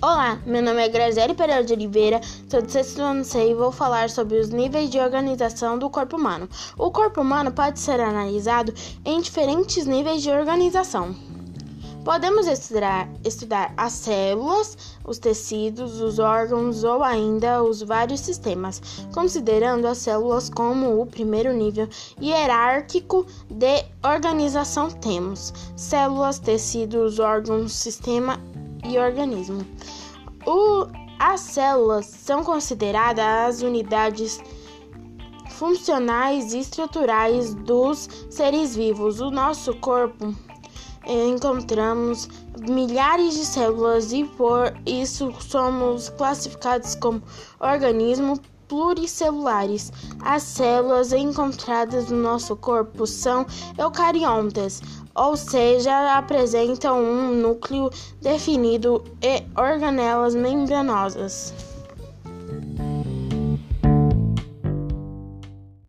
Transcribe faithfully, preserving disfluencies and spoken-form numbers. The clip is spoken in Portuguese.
Olá, meu nome é Graziele Pereira de Oliveira, sou do sexto ano C e vou falar sobre os níveis de organização do corpo humano. O corpo humano pode ser analisado em diferentes níveis de organização. Podemos estudar, estudar as células, os tecidos, os órgãos ou ainda os vários sistemas, considerando as células como o primeiro nível hierárquico de organização. Temos células, tecidos, órgãos, sistema e organismo. O, as células são consideradas as unidades funcionais e estruturais dos seres vivos. O nosso corpo encontramos milhares de células e por isso somos classificados como organismos pluricelulares. As células encontradas no nosso corpo são eucariontas, ou seja, apresentam um núcleo definido e organelas membranosas.